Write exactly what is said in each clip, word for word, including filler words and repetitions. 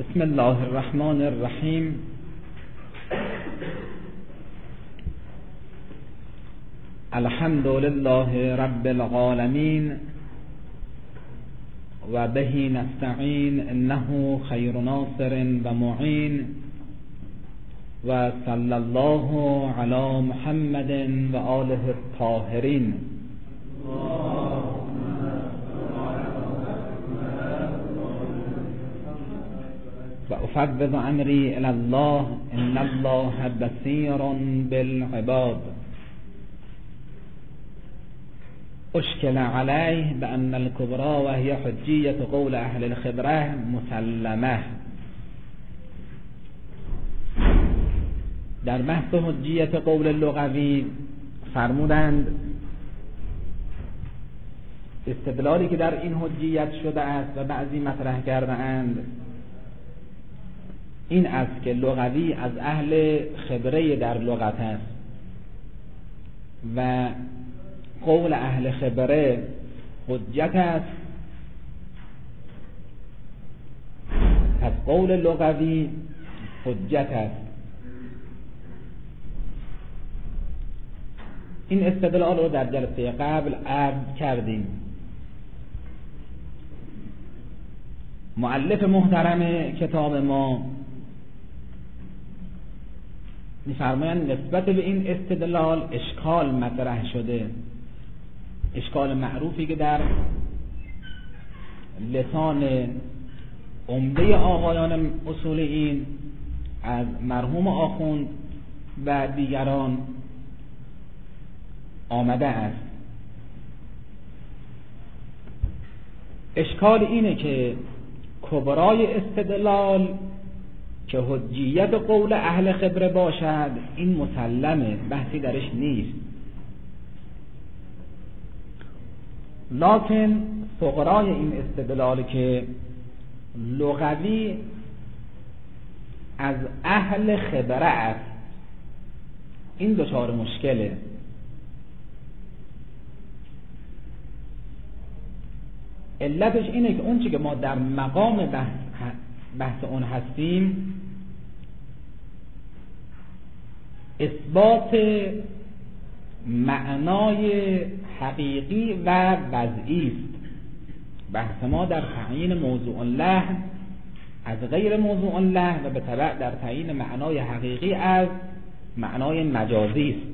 بسم الله الرحمن الرحیم. الحمد لله رب العالمین و به نستعین انه خیر ناصر و معین و صلی الله علی محمد و آله الطاهرین. و افوض امری الی الله ان الله بصیر بالعباد. اشکل علیه بان الکبری و هی حجیت قول اهل الخبره مسلمه. در بحث حجیت قول لغوی فرمودند استدلالی که در این حجیت شده است و بعضی مطرح کرده اند این است که لغوی از اهل خبره در لغت است و قول اهل خبره حجت است. پس قول لغوی حجت است. این استدلال رو در جلسه قبل عرض کردیم. مؤلف محترم کتاب ما می‌فرمایند نسبت به این استدلال اشکال مطرح شده، اشکال معروفی که در لسان عمده آقایان اصولین از مرحوم آخوند و دیگران آمده است. اشکال اینه که کبرای استدلال که حجیت قول اهل خبره باشد این مسلمه، بحثی درش نیست، لکن صغرای این استدلال که لغوی از اهل خبره است این دچار مشکله. علتش اینه که اون چی که ما در مقام بحث, بحث اون هستیم اثبات معنای حقیقی و وضعی است. بحث ما در تعیین موضوع له از غیر موضوع له و به تبع در تعیین معنای حقیقی از معنای مجازی است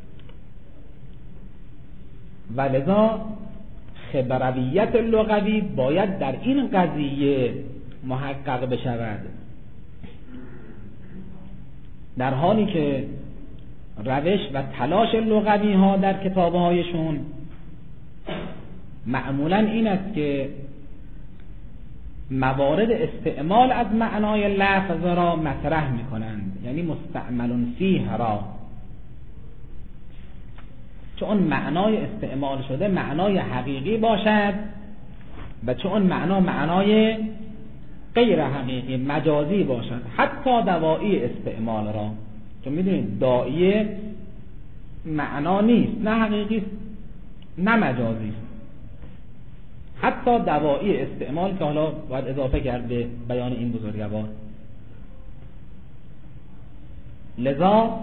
و لذا خبرویت لغوی باید در این قضیه محقق بشود، در حالی که روش و تلاش لغوی ها در کتابه هایشون معمولا این است که موارد استعمال از معنای لفظ را مطرح می کنند، یعنی مستعمل فیه را، چون معنای استعمال شده معنای حقیقی باشد و چون معنا معنای غیر حقیقی مجازی باشد، حتی دوایی استعمال را، چون میدونید داعیه معنا نیست، نه حقیقی نه مجازی، حتی دوایی استعمال که حالا باید اضافه کرد به بیان این بزرگوار. لذا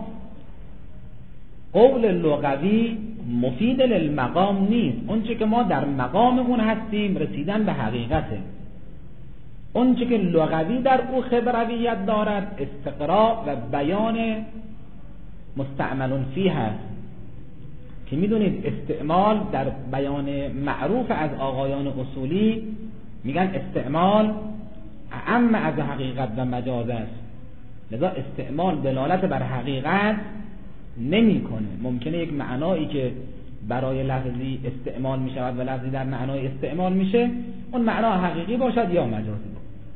قول لغوی مفید للمقام نیست. اون چه که ما در مقام اون هستیم رسیدن به حقیقته. اون چه که لغوی در او خبرویت دارد استقراء و بیان مستعمل فیه هست که میدونید استعمال در بیان معروف از آقایان اصولی میگن استعمال اعم از حقیقت و مجاز است. لذا استعمال دلالت بر حقیقت نمیکنه. ممکنه یک معنایی که برای لفظی استعمال می شود و لفظی در معنای استعمال میشه اون معنا حقیقی باشد یا مجازی.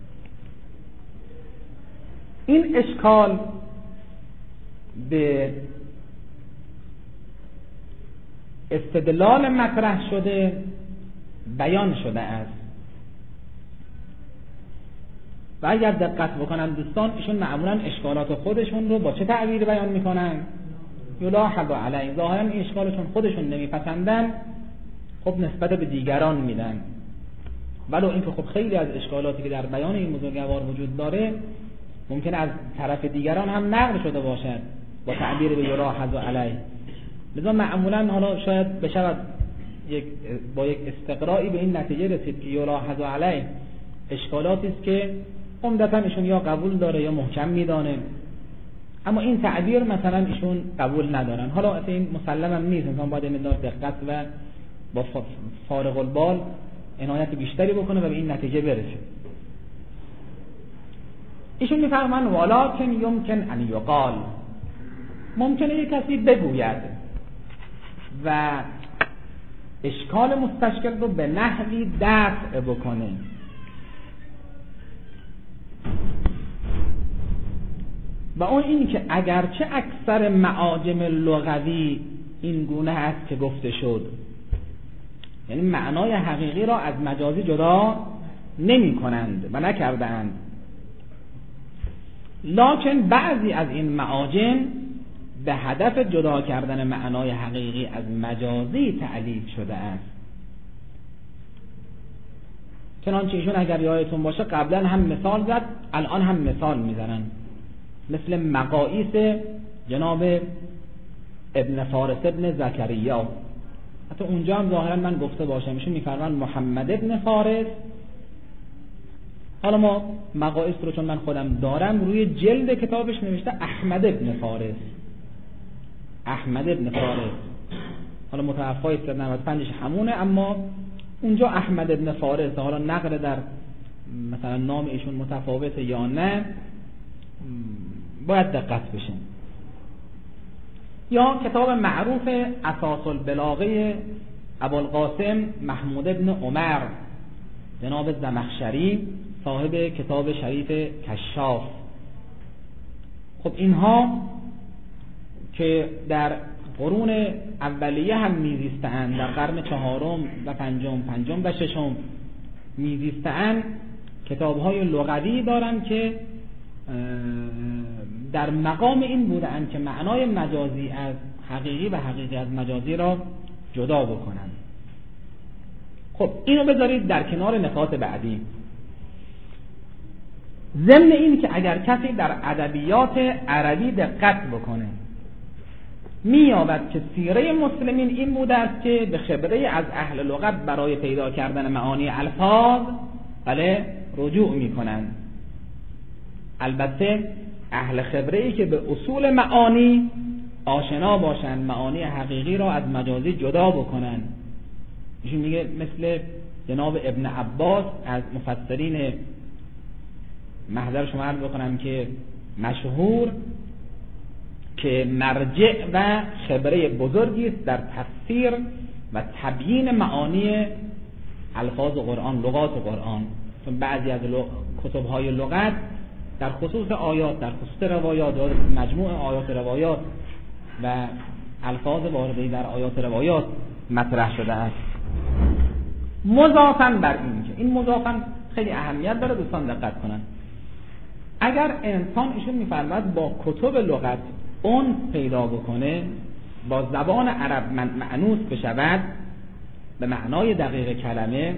این اشکال به استدلال مطرح شده بیان شده است و اگر دقت بکنن دوستان ایشون معمولا اشکالات خودشون رو با چه تعبیر بیان میکنن؟ یلاحظ علیه، ظاهرا این اشکالشون خودشون نمیپسندن، خب نسبت به دیگران میدن. ولو اینکه خب خیلی از اشکالاتی که در بیان این بزرگوار وجود داره ممکن از طرف دیگران هم نقل شده باشد با تعبیر به یلاحظ علیه. لذا معمولا حالا شاید بشود یک با یک استقرائی به این نتیجه رسید که یلاحظ علیه اشکالاتی است که عمدتاً ایشون یا قبول داره یا محکم میدانه، اما این تعبیر مثلا ایشون قبول ندارن. حالا اصلا این مسلم هم نیست، انسان باید مقدار دقت و با فارغ البال عنایت بیشتری بکنه و به این نتیجه برسه. ایشون میفرمان ولکن یمکن ان یقال، ممکنه یک کسی بگوید و اشکال مستشکل رو به نحوی دفع بکنه. و اون این که اگرچه اکثر معاجم لغوی این گونه است که گفته شد، یعنی معنای حقیقی را از مجازی جدا نمی کنند و نکردند، لکن بعضی از این معاجم به هدف جدا کردن معنای حقیقی از مجازی تألیف شده است. چنانچه ایشون اگر یادتون باشه قبلا هم مثال زد، الان هم مثال میزنن، مثل مقاییس جناب ابن فارس ابن زکریا. حتی اونجا هم ظاهرا من گفته باشم ایشون میفرمان محمد ابن فارس. حالا ما مقاییس رو چون من خودم دارم روی جلد کتابش نوشته احمد ابن فارس، احمد ابن فارس. حالا متوفای سال نود و پنج همونه، اما اونجا احمد ابن فارس. حالا نقل در مثلا نام ایشون متفاوته یا نه باید دقت بشه. یا کتاب معروف اساس البلاغه ابوالقاسم محمود ابن عمر جناب زمخشری صاحب کتاب شریف کشاف. خب اینها که در قرون اولیه هم میزیستند، در قرن چهارم و پنجم پنجم و ششم میزیستند، کتاب‌های لغوی دارند که در مقام این بودند که معنای مجازی از حقیقی و حقیقی از مجازی را جدا بکنند. خب اینو بذارید در کنار نکات بعدی. ضمن این که اگر کسی در ادبیات عربی دقت بکنه می‌یابد که سیره مسلمین این بوده است که به خبره از اهل لغت برای پیدا کردن معانی الفاظ بله رجوع می‌کنند. البته اهل خبره‌ای که به اصول معانی آشنا باشند، معانی حقیقی را از مجازی جدا بکنند. ایشون میگه مثل جناب ابن عباس از مفسرین محضر شما عرض بکنم که مشهور، که مرجع و خبره بزرگی است در تفسیر و تبیین معانی الفاظ قرآن، لغات قرآن. چون بعضی از کتب‌های لغت در خصوص آیات، در خصوص روایات، مجموع آیات روایات و الفاظ وارده در آیات روایات مطرح شده است. مضافاً بر این که این مضافاً خیلی اهمیت داره، دوستان دقت کنن. اگر انسان ایشون می‌فرماد با کتب لغت اون پیدا بکنه، با زبان عرب مأنوس بشود به معنای دقیق کلمه،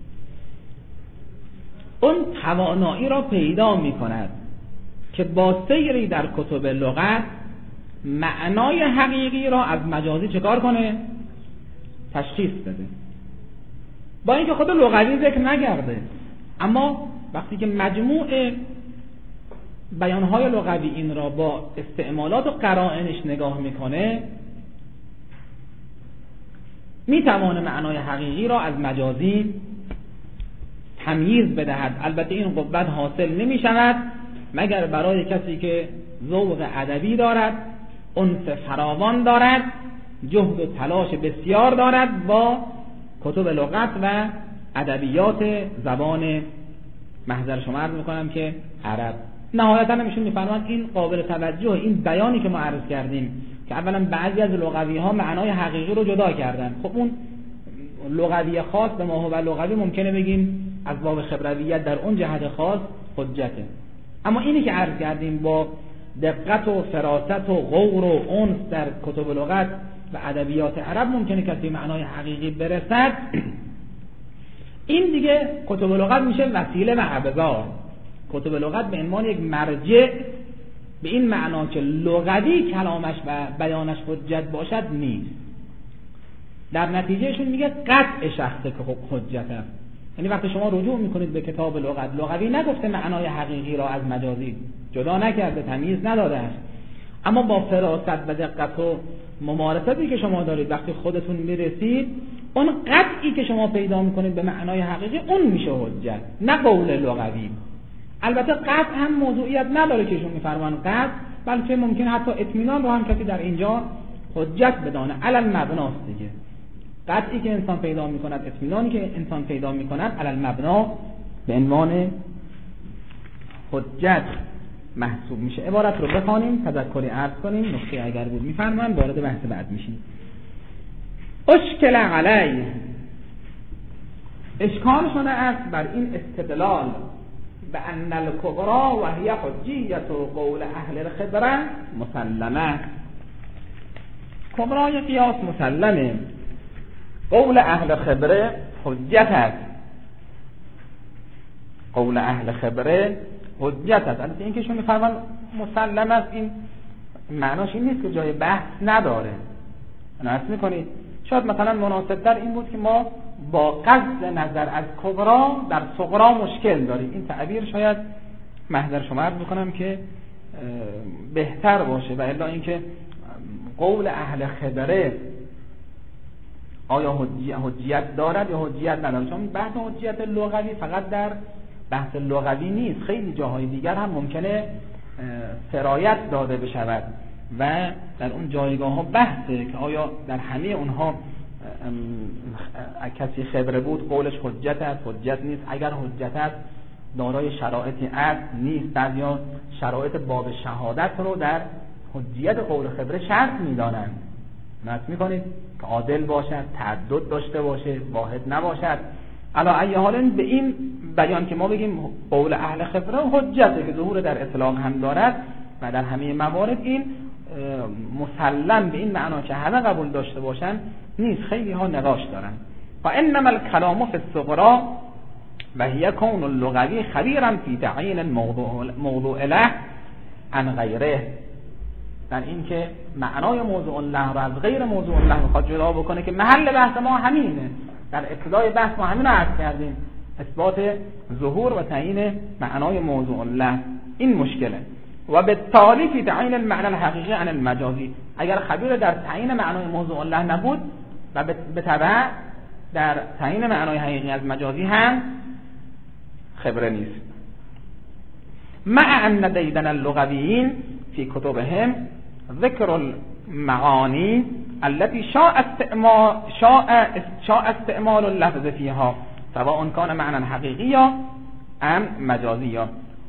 اون توانایی را پیدا می‌کند که با سیری در کتب لغت معنای حقیقی را از مجازی چکار کنه؟ تشخیص بده. با اینکه خود لغوی ذکر نگرده، اما وقتی که مجموع بیانهای لغوی این را با استعمالات و قرائنش نگاه میکنه، میتوانه معنای حقیقی را از مجازی تمییز بدهد. البته این قوت حاصل نمیشود مگر برای کسی که ذوق ادبی دارد، انس فراوان دارد، جهد و تلاش بسیار دارد با کتب لغت و ادبیات زبان محضر شما عرض میکنم که عرب. نهایتا نمیشون میفرمان این قابل توجه، این بیانی که ما عرض کردیم که اولا بعضی از لغوی ها معنای حقیقی رو جدا کردن. خب اون لغوی خاص به ما و لغوی ممکنه بگیم از باب خبرویت در اون جهت خاص حجته، اما اینی که عرض کردیم با دقت و فراست و غور و انس در کتب لغت و ادبیات عرب ممکنه کسی معنای حقیقی برسد. این دیگه کتب لغت میشه وسیله و ابزار. کتب لغت به عنوان یک مرجع به این معنا که لغوی کلامش و بیانش حجت باشد نیست. در نتیجهشون میگه قطع شخص که حجت است. یعنی وقتی شما رجوع میکنید به کتاب لغت، لغوی نگفته معنای حقیقی را از مجازی جدا نکرده، تمییز نداده است، اما با فراست و دقت و ممارستی که شما دارید وقتی خودتون میرسید، اون قطعی که شما پیدا میکنید به معنای حقیقی اون میشه حجت، نه قول لغوی. البته قطع هم موضوعیت نداره که ایشون میفرمان قطع، بلکه ممکن حتی اطمینان رو هم کسی در اینجا حجت بدانه، علل مبناست دیگه. قطعی که انسان پیدا میکند، اطمینانی که انسان پیدا میکند، علل مبنا به عنوان حجت محسوب میشه. عبارت رو بخوانیم، تذکری عرض کنیم، نکته اگر بود میفرمان، وارد بحث بعد میشیم. اشکل علی، اشکال شده است بر این استدلال به ان الکبرى و هی حجیت و قول اهل الخبره مسلمه. کبرای قیاس مسلمه، قول اهل خبره حجت است. قول اهل خبره حجت است. البته این که شما میفرمان مسلم است، این معناش این نیست که جای بحث نداره. نحس میکنید شاید مثلا مناسب در این بود که ما با قصد نظر از کبرا در صغرا مشکل داریم. این تعبیر شاید محضر شما عرض بکنم که بهتر باشه، و الا اینکه قول اهل خبره آیا حجیت دارد یا حجیت ندارد. چون بحث حجیت لغوی فقط در بحث لغوی نیست، خیلی جاهای دیگر هم ممکنه سرایت داده بشود و در اون جایگاه ها بحثه که آیا در همه اونها کسی خبره بود قولش حجت است، حجت نیست. اگر حجت است دارای شرایطی است، نیست. بعضیا شرایط باب شهادت رو در حجیت قول خبره شرط میدانند. نص میکنید که عادل باشد، تعدد داشته باشه، واحد نباشد. علی ای حال به این بیان که ما بگیم قول اهل خبره حجته که ظهور در اطلاق هم دارد و در همه موارد، این مسلم به این معنا که همه قبول داشته باشن نیست. خیلی ها نقاش دارن. و انما الکلام فی الصغرى و هی کون اللغوی خبیرا فی تعیین الموضوع موضوع له عن غیره. در این که معنای موضوع له را از غیر موضوع له میخواد جدا بکنه که محل بحث ما همینه. در ابتدای بحث ما همین رو عرض کردیم، اثبات ظهور و تعیین معنای موضوع له. این مشکله. و به تالی فی تعیین المعنى الحقیقی عن المجازی. اگر خبیر در تعیین معنای موضوع له نبود و به تبع در تعیین معنای حقیقی از مجازی هم خبره نیست. مع ان دیدن اللغویین فی کتبهم ذکر المعانی التي شاء استعمال شاء شاء استعمال اللفظ فيها سواء كان معنى حقیقی ام مجازی.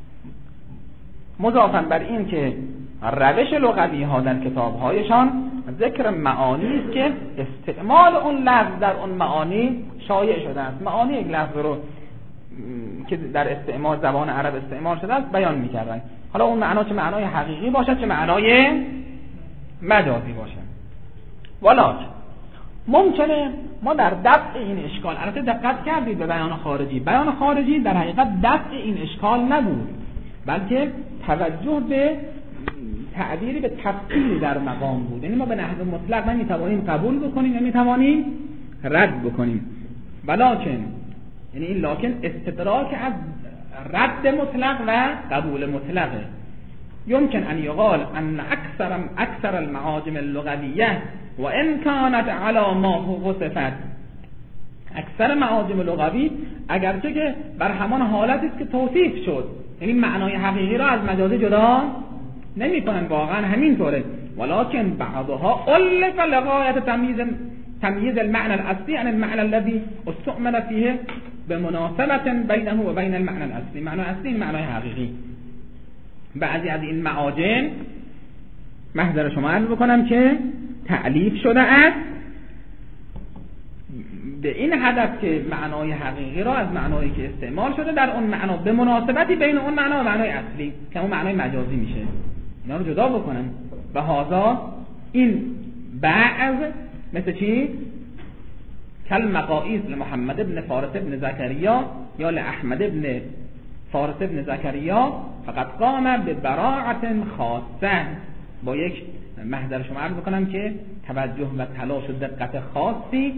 مضافاً بر این که روش لغوی ها در کتاب هایشان ذکر معانی است که استعمال اون لفظ در اون معانی شایع شده است. معانی یک لفظ رو که در استعمال زبان عرب استعمال شده است بیان می‌کردند. حالا اون معنا چه معنای حقیقی باشد چه معنای مجازی باشد. ولکن ممکنه ما در دفع این اشکال، البته دقت کردید به بیان خارجی، بیان خارجی در حقیقت دفع این اشکال نبود، بلکه توجه به تعبیری به تفصیل در مقام بود. یعنی ما به نحو مطلق نمیتوانیم قبول بکنیم، نمیتوانیم رد بکنیم. ولکن، یعنی این لکن استدراک از رد مطلق و قبول مطلقه. يمكن ان يقال ان اكثر اكثر المعاجم اللغويه وان كانت على ما وصفت. اکثر معاجم لغوی اگرچه که بر همان حالتی است که توصیف شد، یعنی معنای حقیقی را از مجازی جدا نمی‌کنن، واقعا همینطوره. ولكن بعضها الف لغایت تمییز تمییز المعنى الاصلی عن المعنى الذي استعمل فيه بمناسبة بینه و بین المعنى الاصلی. معنای اصلی این معنای حقیقی. بعضی از این معاجم محضر شما عرض بکنم که تألیف شده است به این هدف که معنای حقیقی را از معنایی که استعمال شده در اون معنا به مناسبتی بین اون معنا و معنای اصلی که اون معنای مجازی میشه، اینا رو جدا بکنن. و هذا این بعض مثل چی کل مقاییس لمحمد ابن فارس ابن زکریا یا لاحمد ابن فارس ابن زکریا فقط قام به براعت خاصه، با یک محضر شما عرض بکنم که توجه و تلاش و دقت خاصی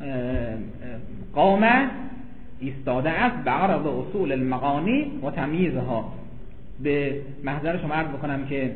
قام ایستاده است به عرض اصول المعانی و تمییزها. به محضر شما عرض بکنم که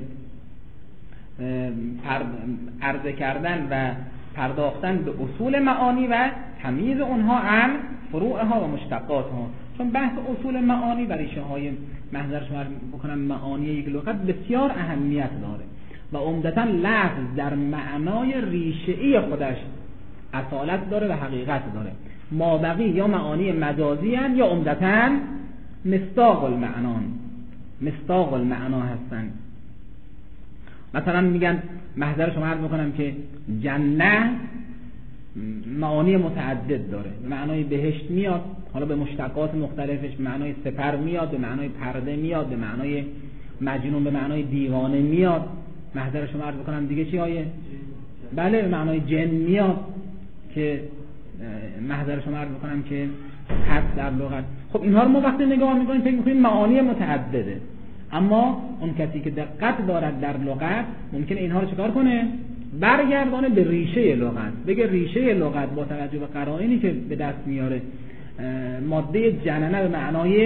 عرضه کردن و پرداختن به اصول معانی و تمییز اونها عن فروعها و مشتقاتها، چون بحث اصول معانی و ریشه های محضر شما بکنم معانی یک لغت بسیار اهمیت داره و عمدتاً لفظ در معنای ریشه‌ای خودش اصالت داره و حقیقت داره. مابقی یا معانی مجازی هستند یا عمدتاً مصداق المعنان مصداق المعنا هستند. مثلا میگن محضر شما عرض میکنم که جنه معانی متعدد داره، به معنای بهشت میاد، حالا به مشتقات مختلفش به معنای سپر میاد، به معنای پرده میاد، به معنای مجنون، به معنای دیوانه میاد. محضر شما عرض بکنم دیگه چی آیه؟ بله، به معنای جن میاد که محضر شما عرض بکنم که هست در لغت. خب اینها رو ما وقتی نگاه میکنیم فکر میکنیم معانی متعدده، اما اون کسی که دقت دارد در لغت ممکنه اینها رو چکار کنه؟ برگردانه به ریشه لغت، بگه ریشه لغت با توجه به قرائنی که به دست میاره ماده جننه به معنای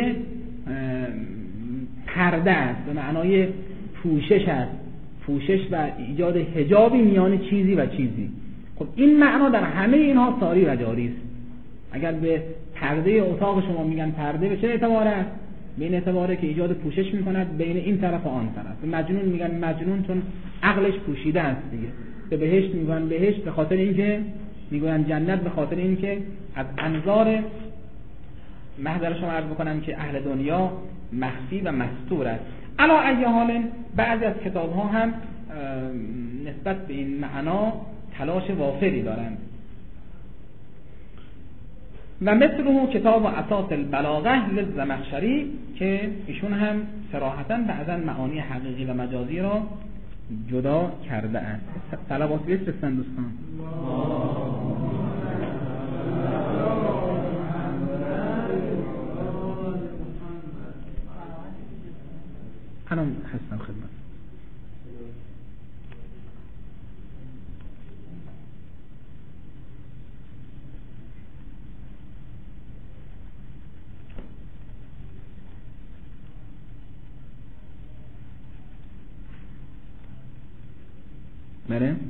پرده است، به معنای پوشش است، پوشش و ایجاد حجابی میان چیزی و چیزی. خب این معنا در همه اینها ساری و جاری است. اگر به پرده اتاق شما میگن پرده، به چه اعتباره است؟ به این اعتباره که ایجاد پوشش میکند بین این طرف و آن طرف. به مجنون میگن مجنون چون عقلش پوشیده است دیگه. به بهشت میگن بهشت به خاطر اینکه میگن جنت به خاطر اینکه از انظار محضر شما عرض بکنم که اهل دنیا مخفی و مستور است. علا ای حال بعضی از کتاب ها هم نسبت به این معنا تلاش وافری دارند و مثل کتاب و اساس البلاغه للزمخشری که ایشون هم صراحتاً بعضاً معانی حقیقی و مجازی را جدا کرده است. صلوات بفرستن دوستان. الان هستم خدمت. بله،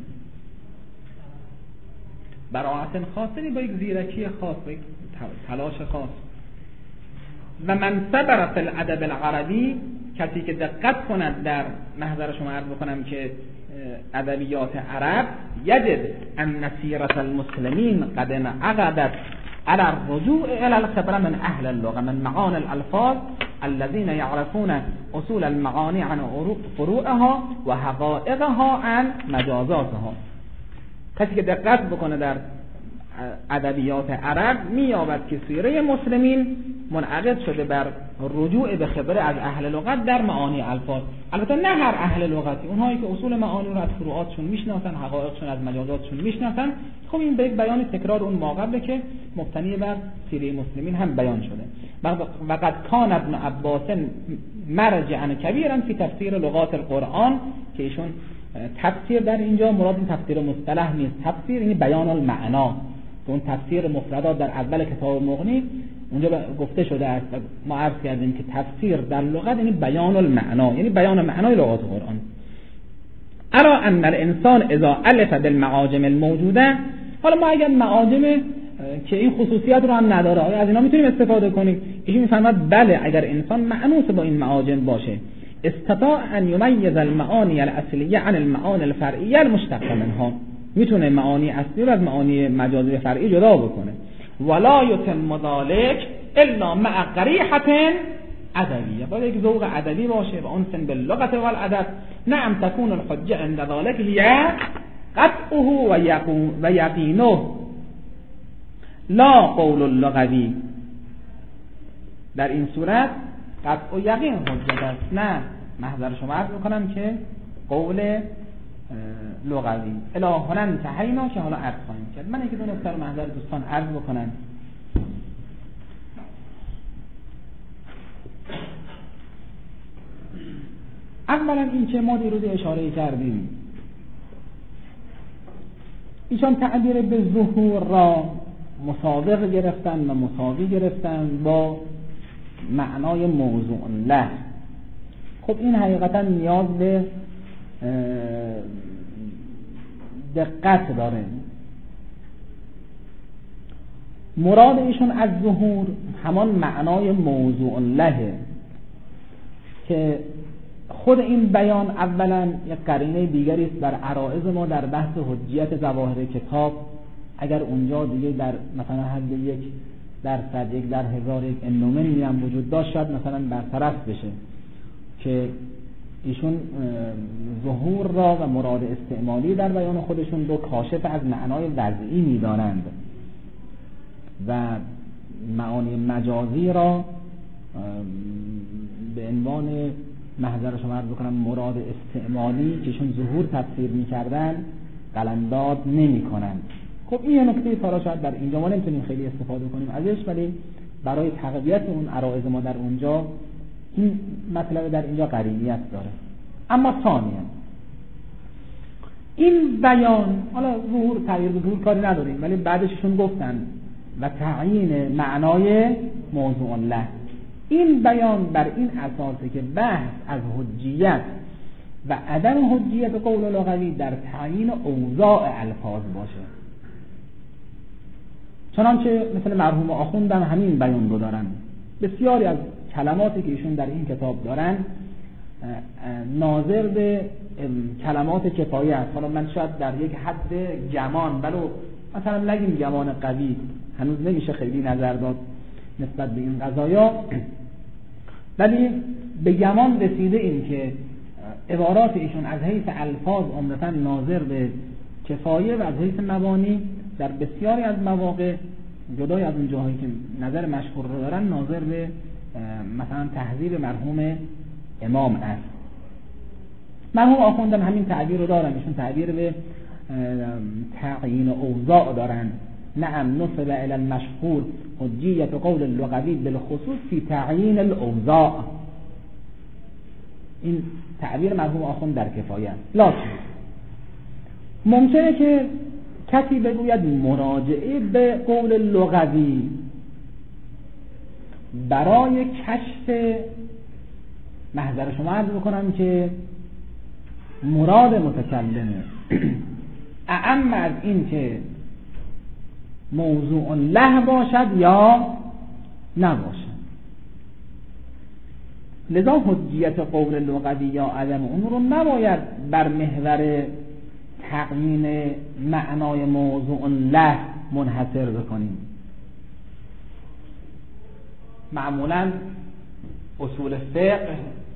براعت خاصی با یک زیرکی خاص، با یک تلاش خاص. و من صبر فی الادب العربی، کسی که دقت کند در محضر شما عرض بکنم که ادبیات عرب، یجد ان نصیرة المسلمین قد انعقدت على الرجوع الى الخبره من اهل اللغه من معانی الالفاظ الذين يعرفون اصول المعانی عن فروعها و حقائقها عن مجازاتها. کسی که دقت بکنه در ادبیات عرب می‌یابد که سیره مسلمین منعقد شده بر رجوع به خبره از اهل لغت در معانی الفاظ. البته نه هر اهل لغتی، اونهایی که اصول معانی رو از فروعاتشون میشناسن، حقایقشون از مجازاتشون میشناسن. خب این به یک بیان تکرار اون ماقبله که مبتنی بر سیره مسلمین هم بیان شده. و قد کان ابن عباس مرجعا کبیرا فی تفسیر لغات القرآن، که ایشون تفسیر در اینجا مراد این تفسیر مصطلح نیست، تفسیر این بیان المعنا. اون تفسیر مفردات در اول کتاب مغنی اونجا گفته شده است، ما عرض کردیم که تفسیر در لغت یعنی بیان المعنا، یعنی بیان معنای لغات قرآن. ارا ان الانسان اذا الف بالمعاجم الموجوده، حالا ما اگر معاجم که این خصوصیت رو هم نداره آیا از اینا میتونیم استفاده کنیم؟ ایشون میفرماد بله، اگر انسان معنوس با این معاجم باشه استطاع ان یمیز المعانی الاصلیه عن المعانی الفرعیه المشتقه منها، میتونه معانی اصلی رو از معانی مجازی فرعی جدا بکنه. ولا یتم ذلک الا مع قریحه ادبیه، باید یک ذوق ادبی باشه و انسن باللغت والادب. نعم تكون الحجه عند ذلك هي قطعه و یقینه لا قول اللغوی. در این صورت قطع و یقین حجت است، نه محضر شما عرض میکنم که قول لغوی الهنا انتهینا که حالا عرض خواهیم کرد. من یکی دو نکته رو محضر دوستان عرض بکنم. اولا این که ما دیروز اشاره کردیم ایشان تعبیر به ظهور را مسابق گرفتن و مساوی گرفتن با معنای موضوع له. خب این حقیقتا نیاز به دقت داره. مراد ایشون از ظهور همان معنای موضوع له که خود این بیان اولا یک قرینه دیگری است بر عرائض ما در بحث حجیت ظواهر کتاب. اگر اونجا دیگه در مثلا حد یک درصد یک در هزار یک انومنی هم وجود داشت شاید مثلا برطرف بشه که ایشون ظهور را و مراد استعمالی در بیان خودشون دو کاشف از معنای وضعی می‌دانند و معانی مجازی را به عنوان محضر شما عرض بکنم مراد استعمالی که ایشون ظهور تفسیر می‌کردن قلمداد نمی‌کنند. خب این یه نکته حالا شاید در اینجا ما نمیتونیم خیلی استفاده کنیم ازش، ولی برای تقویت اون عرایض ما در اونجا این مطلب در اینجا قرینیت داره. اما ثانیاً این بیان حالا ظهور تغییر ظهور کاری نداریم، ولی بعدشون گفتن و تعیین معنای موضوع له. این بیان بر این اساسه که بحث از حجیت و عدم حجیت قول لغوی در تعیین اوضاع الفاظ باشه. چنانچه مثل مرحوم آخوندم همین بیان رو دارن. بسیاری از کلماتی که ایشون در این کتاب دارن ناظر به کلمات کفایه است. حالا من شاید در یک حد گمان، ولو مثلا نگیم گمان قوی، هنوز نمیشه خیلی نظر داد نسبت به این قضایا، ولی به گمان رسیده این که عبارات ایشون از حیث الفاظ عمدتاً ناظر به کفایه و از حیث مبانی در بسیاری از مواقع جدای از اون جاهایی که نظر مشهور رو دارن ناظر به مثلا تهذیب مرحوم امام است. مرحوم آخوندم همین تعبیر رو دارن، ایشون تعبیر به تعیین اوضاع دارن. نعم نصب الى المشهور حجیت قول اللغوی بالخصوص فی تعیین الاوضاع. این تعبیر مرحوم آخوند در کفایه است. لکن ممکنه که کسی بگوید مراجعه به قول لغوی برای کشف، محضر شما عرض بکنم که مراد متکلمه اعم از این که موضوع له باشد یا نباشد. لذا حجیت قول لغوی یا عدم اون رو نباید بر محور تقیین معنای موضوع له منحصر بکنیم. معمولا اصول فقه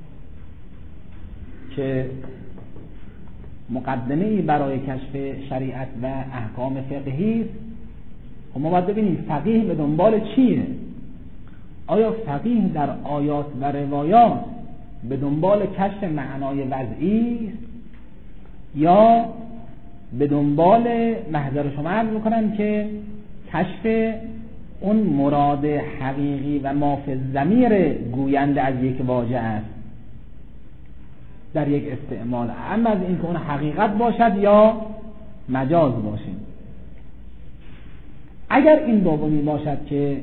که مقدمه‌ای برای کشف شریعت و احکام فقهی است، و ما باید ببینیم فقیه به دنبال چیه؟ آیا فقیه در آیات و روایات به دنبال کشف معنای وضعی است یا به دنبال، محضر شما عرض میکنم که کشف اون مراد حقیقی و ما فی الضمیر گوینده از یک واژه است در یک استعمال، اما از این که اون حقیقت باشد یا مجاز باشه. اگر این دومی باشد که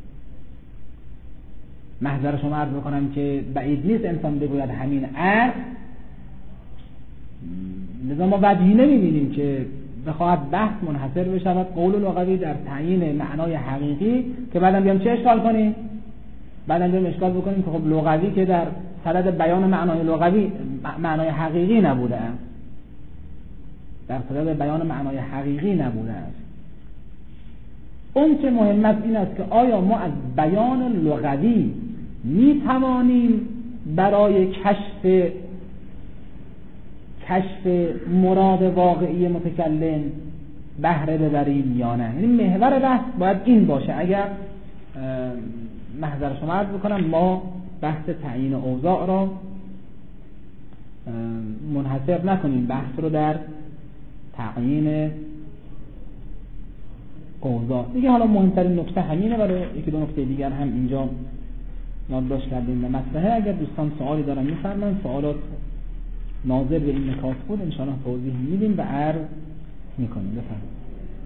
محضر شما عرض میکنم که بعید نیست انسان بگوید همین است، لذا ما وجهی نمیبینیم که بخواهد بحث منحصر بشود قول لغوی در تعیین معنای حقیقی که بعدم بیام چه اشکال کنیم؟ بعدم بیام اشکال بکنیم که خب لغوی که در صدد بیان معنای لغوی معنای حقیقی نبوده است، در صدد بیان معنای حقیقی نبوده است. اون که مهم است این است که آیا ما از بیان لغوی می توانیم برای کشف کشف مراد واقعی متکلم بهره ببریم یا نه؟ یعنی محور بحث باید این باشه. اگر محضر شما عرض بکنم ما بحث تعیین اوضاع را منحصر نکنیم بحث رو در تعیین اوضاع دیگه. حالا مهمترین نکته همینه، برای یکی دو نکته دیگر هم اینجا یادداشت کردیم و مصلحه. اگر دوستان سوالی دارن میفرمایید، سوالات ناظر به این نکات بود ان شاء الله توضیح میدیم و عرض میکنیم. بفرمایید.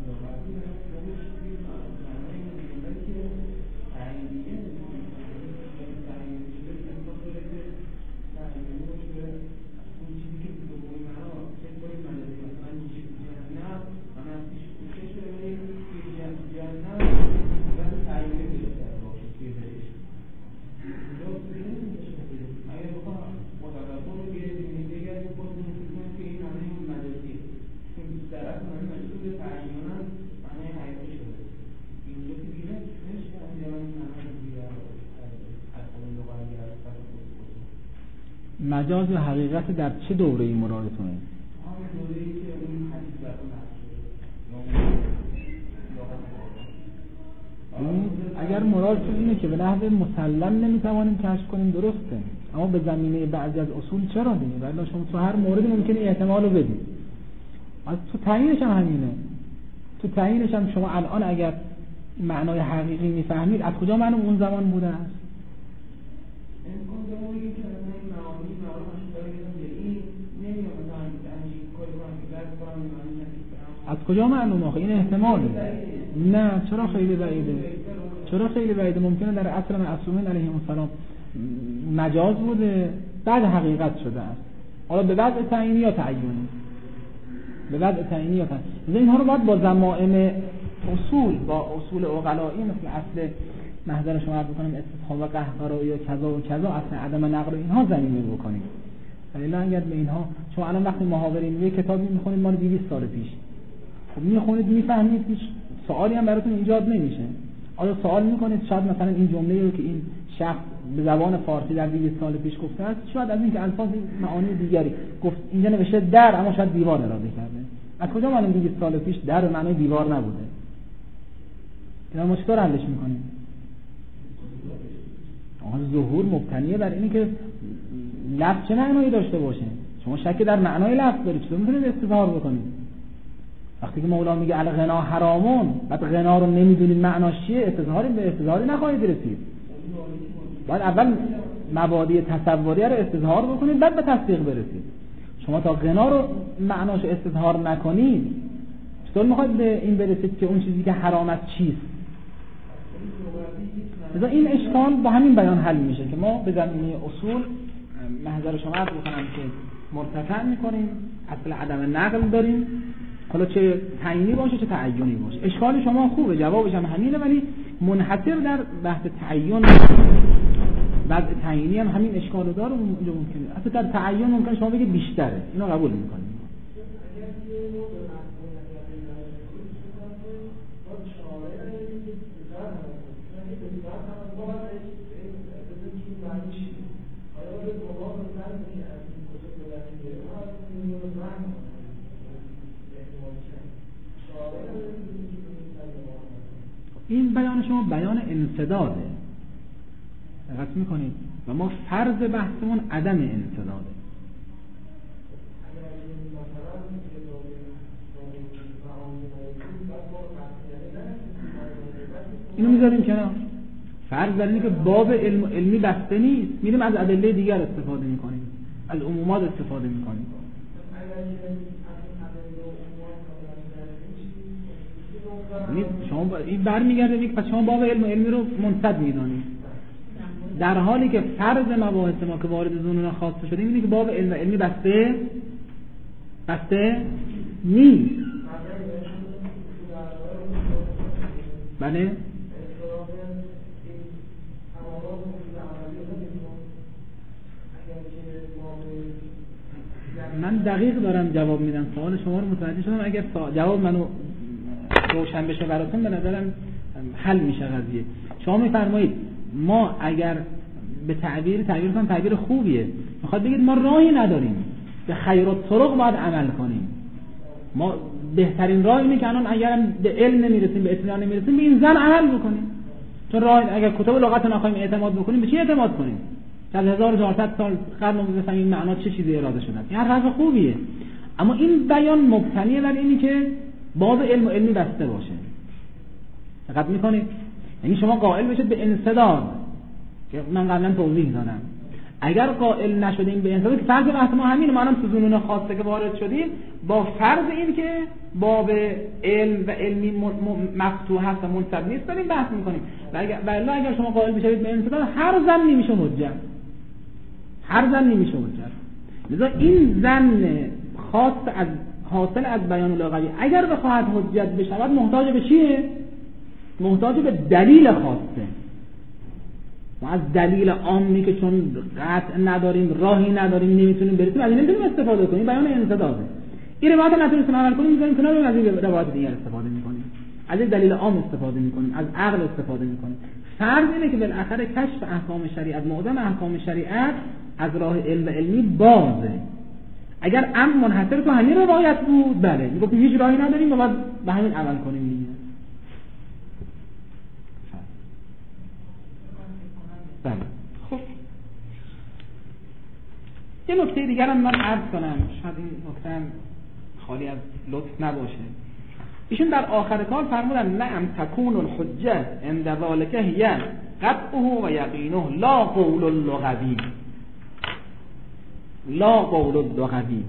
مجاز و حقیقت در چه دوره‌ای مرادتونه؟ اگر مراد اینه که به نحو مسلم نمیتوانیم کشف کنیم درسته، اما به زمینه بعضی از اصول چرا دیگه؟ ولی شما تو هر موردی ممکنه احتمالو بدید. از تو تعیینش هم همینه. تو تعیینش هم شما الان اگر معنای حقیقی میفهمید، از کجا معلوم اون زمان بوده است؟ از کجا معلوم آخه؟ این احتماله. نه چرا خیلی بعیده؟ چرا خیلی بعیده؟ ممکنه در عصر معصومین علیهم السلام مجاز بوده بعد حقیقت شده است. حالا به وضع تعیینی یا تعیینی، به وضع تعیینی یا تعیینی. اینها رو باید با ضمائم اصول، با اصول عقلایی مثل اصل محضر شما عرض بکنیم استفهام و قهقرا یا کذا و کذا، اصل عدم نقل اینها زمینه بکنیم. ولی اگر به اینها شما الان وقتی محاورین یک کتابی میخونید مال دویست سال پیش، خب میخونید میفهمید، هیچ سوالی هم براتون ایجاد نمیشه. آیا سوال میکنید شاید مثلا این جمله رو که این شخص به زبان فارسی در دویست سال پیش گفته است، شاید از اینکه الفاظ معانی دیگری گفت اینجا نوشته در، اما شاید دیوار اراده کرده. از کجا معلوم دویست سال پیش در به معنای دیوار نبوده؟ اینا ما چطور حلش میکنیم؟ آها ظهور مبتنیه بر اینی که لفظ چه معنایی داشته باشه. شما شک در معنای لفظ دارید، چطور میتونید استظهار بکنید؟ وقتی که مولا میگه الغنا حرامون، بعد غنا رو نمیدونید معناش چیه، استظهاری به استظهاری نخواهید رسید. باید اول مبادی تصوری رو استظهار بکنید بعد به تصدیق برسید. شما تا غنا رو معناش استظهار نکنید چطور میخواید به این برسید که اون چیزی که حرام است چیست؟ مثلا این اشکال با همین بیان حل میشه که ما به زمینه اصول محضر شما عرض بکنم که مرتفع میکنیم، اصل عدم نقل داریم، حالا چه تعیینی باشه چه تعیینی باشه. اشکال شما خوبه، جوابش هم همینه، ولی منحصر در بحث تعیین بعد تعیینی هم همین اشکالو داره. اونجا ممکنه اصلا در تعیین ممکن شما بگید بیشتره، اینو قبول میکنیم. این بیان شما بیان انسداده، دقت میکنید، و ما فرض بحثمون عدم انسداده. اینو میذاریم کنار. فرض بر اینه که باب علم علمی بسته نیست، میریم از ادله دیگر استفاده میکنیم، از عمومات استفاده میکنیم. شما این برمیگرده میگه پس شما باب علم علمی رو منصد میدونید، در حالی که فرض مباحث ما که وارد ظنون خاصه شده اینه که باب علم علمی بسته بسته نیست. بله من دقیق دارم جواب میدم، سوال شما رو متوجه شدم. اگر جواب منو روشن بشه براتون به نظرم حل میشه قضیه. شما میفرمایید ما اگر به تعبیر تعبیر کنم تعبیر خوبیه، میخواد بگید ما راهی نداریم، به خیر و طرق باید عمل کنیم. ما بهترین راه اینه که الان اگر به علم نمیرسیم به اطلاع نمیرسیم به این زن عمل بکنیم. چون راه اگر کتاب لغت نخواهیم اعتماد بکنیم به چی اعتماد کنیم؟ از هزار و چهارصد سال قبل مثلا این معنا چه چیزی اراده شده. این حرف خوبیه، اما این بیان مبتنیه بر اینی که باب علم و علمی بسته باشه. دقت میکنید؟ یعنی شما قائل بشید به انسداد که من قبلا توضیح دادم. اگر قائل نشدیم به انسداد، فرض بحث ما همینه، ما الان تو ظنون خاصه که وارد شدیم با فرض این که باب علم و علمی مفتوح هست و منصب نیست داریم بحث میکنیم. و اگر والله اگر شما قائل بشید به انسداد، هر زن نمیشه حجت، هر زن نمیشه حجت. لذا این زن خاص از حاصل از بیان لغوی اگر بخواهد حجت بشود محتاج به چیه؟ محتاج به دلیل خاصه. ما از دلیل عامی که چون قطع نداریم، راهی نداریم، نمیتونیم برسیم، از این نمیتونیم استفاده کنیم. بیان انسداده. این روایت نتونستیم عمل کنیم، میذاریم کنار، از این روایت دیگر استفاده میکنیم. از این دلیل عام استفاده میکنیم، از عقل استفاده میکنیم. فرض اینه که بالاخره کشف احکام شریعت، معظم احکام شریعت از راه علم و علمی بازه. اگر امر منحصر تو همین روایت بود، بله میگفتیم هیچ راهی نداریم و باید به همین عمل کنیم دیگه. بله. خب یه نکته دیگر هم من عرض کنم، شاید این نکته هم خالی از لطف نباشه. ایشون در آخر کار فرمودن نعم تکون الحجه عند ذلک هی قطعه و یقینه لا قول اللغوی، لا قول اللغوی.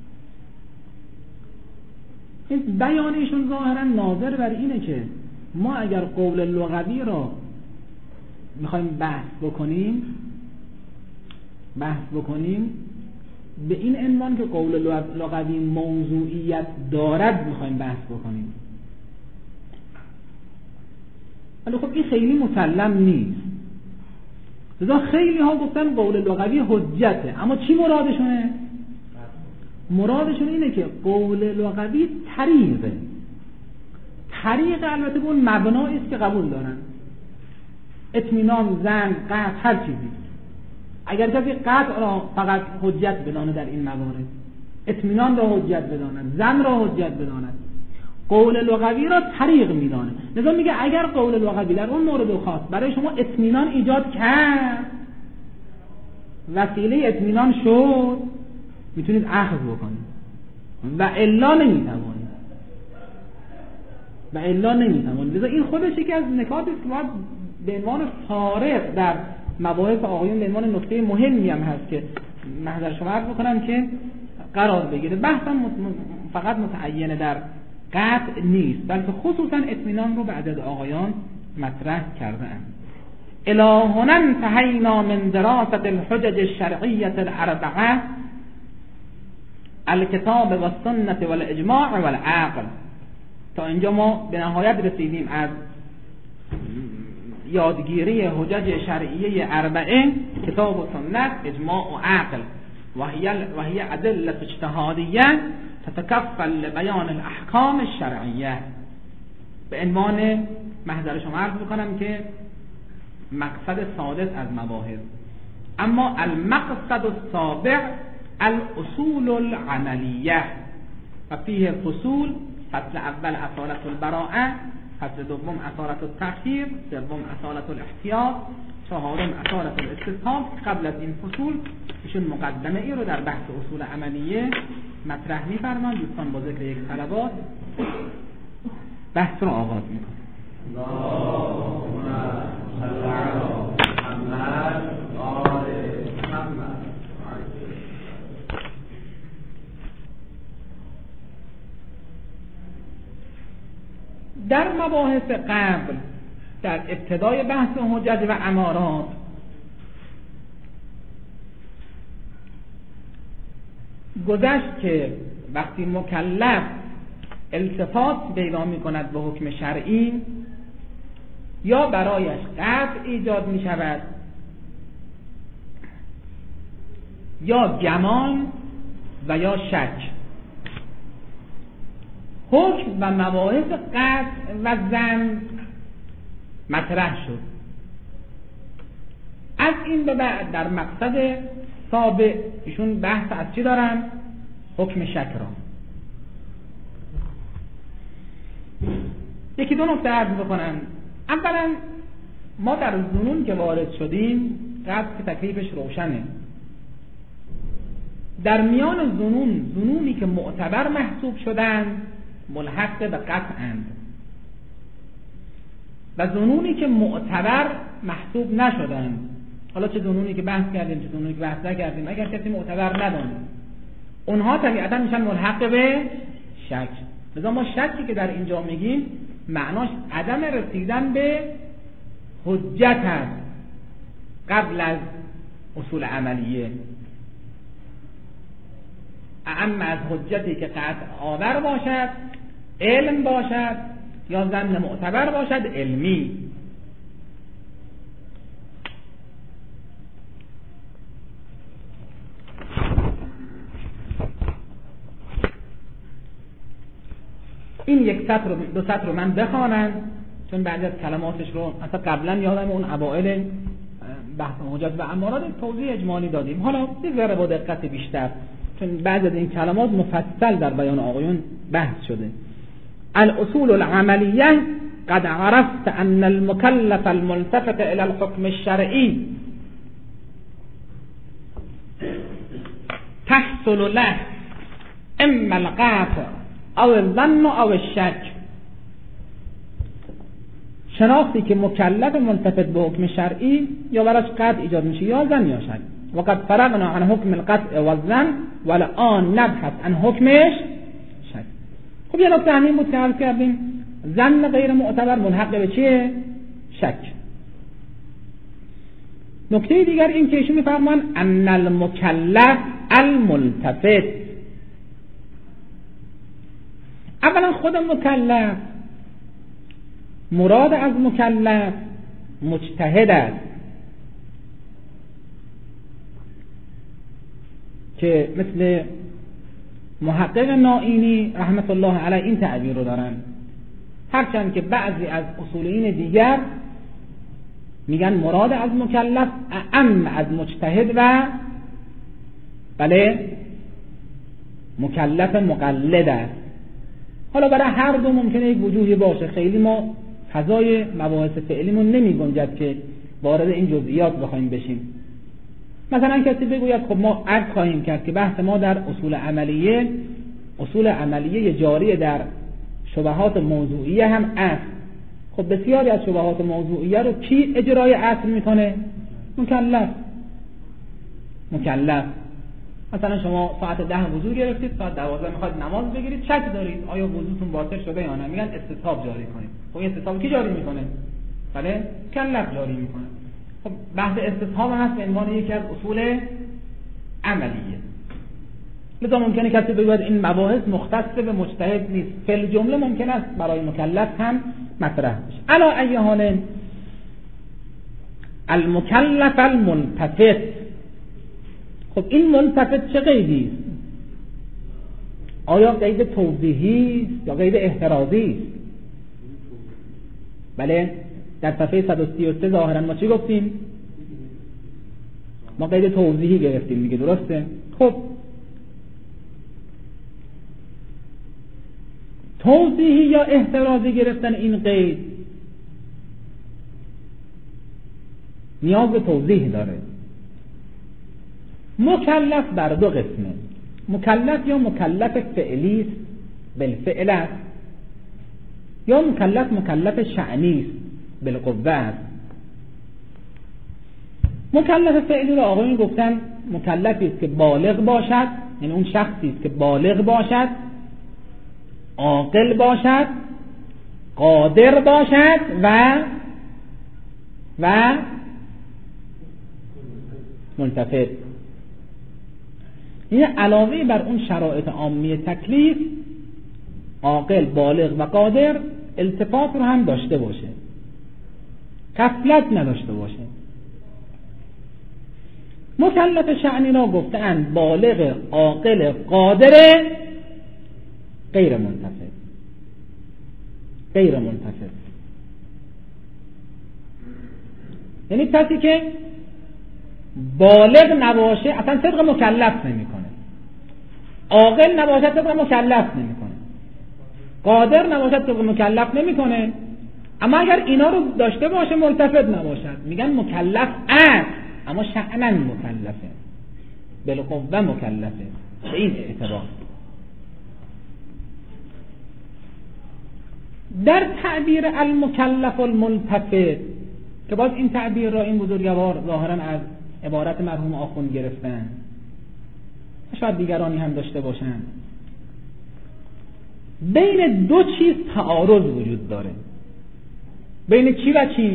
این بیانشون ظاهرا ناظر بر اینه که ما اگر قول لغوی را میخوایم بحث بکنیم بحث بکنیم به این عنوان که قول لغوی موضوعیت دارد میخوایم بحث بکنیم. ولی خب این خیلی مسلم نیست. لذا خیلی ها گفتن قول لغوی حجته، اما چی مرادشونه؟ مرادشون اینه که قول لغوی طریقه طریق البته به اون مبنایی است که قبول دارن، اطمینان، زن، قطع، هر چیزی. اگر کسی قطع را فقط حجت بدانه در این موارد، اطمینان را حجت بداند، زن را حجت بداند، قول لغوی را طریق میدانه. لذا میگه اگر قول لغوی در اون مورد خاص برای شما اطمینان ایجاد کرد، وسیله اطمینان شد، میتونید اخذ بکنید و الا نمیتوانید و الا نمیتوانید. لذا این خودش یکی از نکاتی است که باید به عنوان فارق در مباحث آقایون به عنوان نکته مهمی هم هست که محضر شما عرض بکنم که قرار بگیره. بحثم فقط متعین در قطع نیست، بلکه خصوصا اطمینان رو به عدد آقایان مطرح کرده اند. الهنا انتهینا من دراسة الحجج الشرعیة الاربعه الکتاب و السنة والاجماع والعقل. تا اینجا ما به نهایت رسیدیم از یادگیری حجج شرعیه اربعه، کتاب و سنت، اجماع و عقل، و هی ادله اجتهادیه تتکفل لبیان الاحکام الشرعیه. به عنوان محضر شما عرض بکنم که مقصد سادس از مباحث. اما المقصد السابع الاصول العملیه و فیه فصول: فصل اول اصالت البراءه، فصل دوم اصالت التخییر، سوم اصالت الاحتیاط، چهارم اصالت الاستثناء. قبل از این فصول ایشون مقدمه ای رو در بحث اصول عملیه مطرح می‌فرمایند. دوستان با ذکر یک طلبات بحث رو آغاز می‌کنند. اللهم صل علی محمد و آل محمد. در مباحث قبل، در ابتدای بحث حجج و امارات، گذشت که وقتی مکلف التفات پیدا می کند به حکم شرعی، یا برایش قطع ایجاد می شود یا گمان و یا شک، حکم و مباحث قطع و ظن مطرح شد. از این به بعد در مقصد سابع ایشون بحث از چی دارن؟ حکم شک را. یکی دو نکته عرض بکنم. اولا ما در ظنون که وارد شدیم قطع که تکلیفش روشنه. در میان ظنون، ظنونی که معتبر محسوب شدند ملحق به قطعند و ظنونی که معتبر محسوب نشدند. حالا چه ظنونی که بحث کردیم چه ظنونی که بحث نکردیم، اگر کسی معتبر ندانیم اونها طبیعتا میشن ملحق به شک. لذا ما شکی که در اینجا میگیم معناش عدم رسیدن به حجت هست قبل از اصول عملیه، اما از حجتی که قطع آور باشد، علم باشد یا ظن معتبر باشد علمی. این یک سطر رو دو سطر رو من بخوانم چون بعضی از کلماتش رو اصلا قبلا یادم اون اوائل بحث حجت و امارات توضیح اجمالی دادیم. حالا یه ذره با دقت بیشتر چون بعضی از این کلمات مفصل در بیان آقایون بحث شده. الاصول العملیه قد عرفت ان المكلف الملتفت الى الحكم الشرعي تحصل له اما القطع او الظن او الشک. شناختی که مکلف ملتفت به حکم شرعی یا براش قطع ایجاد میشه یا ظن یا شک. وقد فرغنا عن حکم القطع والظن والآن نبحث عن حکمش شک. خب یه نکته همین بود که عرض کردیم ظن غیر معتبر ملحق به چیه؟ شک. نکته دیگر این که ایشون میفرمان ان المکلف الملتفت. اولا خود مکلف، مراد از مکلف مجتهد است که مثل محقق نائینی رحمت الله علیه این تعبیر رو دارن، هرچند که بعضی از اصولین دیگر میگن مراد از مکلف اعم از مجتهد و بله مکلف مقلد است. حالا برای هر دو ممکنه یک وجوهی باشه، خیلی ما فضای مباحث فعلیمون نمی گنجد که وارد این جزئیات بخوایم بشیم. مثلا کسی بگوید خب ما عرض خواهیم کرد که بحث ما در اصول عملیه اصول عملیه جاری در شبهات موضوعیه هم است. خب بسیاری از شبهات موضوعیه رو کی اجرای اصل میکنه؟ مکلف. مکلف مثلا شما ساعت ده وضو گرفتید، ساعت دوازده میخواید نماز بگیرید، شک دارید آیا وضوتون باطل شده یا نه، میگن استصحاب جاری کنید. خب این استصحاب کی جاری میکنه؟ بله مکلف جاری میکنه. خب بحث استصحاب هست به عنوان یکی از اصول عملیه. لذا ممکنه کسی بگوید این مباحث مختص به مجتهد نیست، فل جمله ممکن است برای مکلف هم مطرح بشه. علی ای حال المکلف الملتفت، خب این ملتفت چه قیدی است؟ آیا قید توضیحی است یا قید احترازی است؟ بله در صفحه صد و سی و سه ظاهرا ما چی گفتیم؟ ما قید توضیحی گرفتیم دیگه، درسته؟ خب توضیحی یا احترازی گرفتن این قید نیاز به توضیح داره. مکلف بر دو قسمه، مکلف یا مکلف فعلی است بالفعل است یا مکلف مکلف شأنی است بالقوه است. مکلف فعلی رو آقایون گفتن مکلفی است که بالغ باشد، یعنی اون شخصی است که بالغ باشد، عاقل باشد، قادر باشد و و ملتفت. این علاوه بر اون شرایط عامی تکلیف عاقل، بالغ و قادر التفات رو هم داشته باشه، غفلت نداشته باشه. مکلف شأنی را گفتند بالغ، عاقل، قادر، غیر ملتفت. غیر ملتفت یعنی کسی که بالغ نباشه اصلا طبق مکلف نمیکنه، عاقل نباشه طبق مکلف نمیکنه، قادر نباشه طبق مکلف نمیکنه. اما اگر اینا رو داشته باشه ملتفت نباشد، میگن مکلف است اما شأناً مکلفه، بالقوه مکلفه. به این اعتبار در تعبیر المکلف الملتفت، که باز این تعبیر را این بزرگوار ظاهراً از عبارت مرحوم آخوند گرفتن، شاید دیگرانی هم داشته باشند، بین دو چیز تعارض وجود داره. بین چی و چی؟